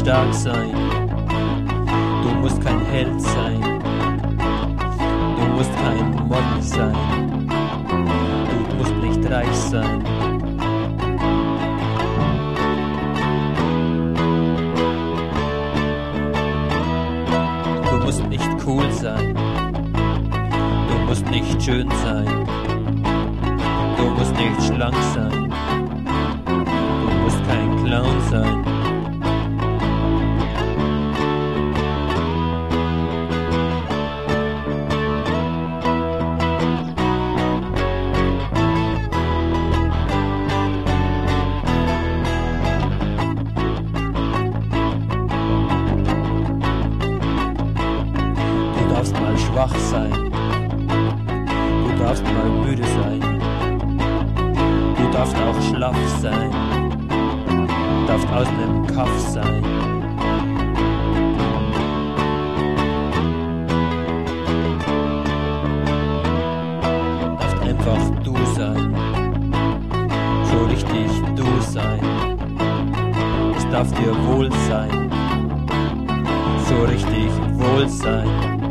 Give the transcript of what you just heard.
stark sein, du musst kein Held sein, du musst kein Model sein, du musst nicht reich sein. Du musst nicht cool sein, du musst nicht schön sein, du musst nicht schlank sein, du musst kein Clown sein. Du darfst mal schwach sein, du darfst mal müde sein, du darfst auch schlaff sein, du darfst aus nem Kaff sein. Du darfst einfach du sein, so richtig du sein, es darf dir wohl sein, so richtig wohl sein.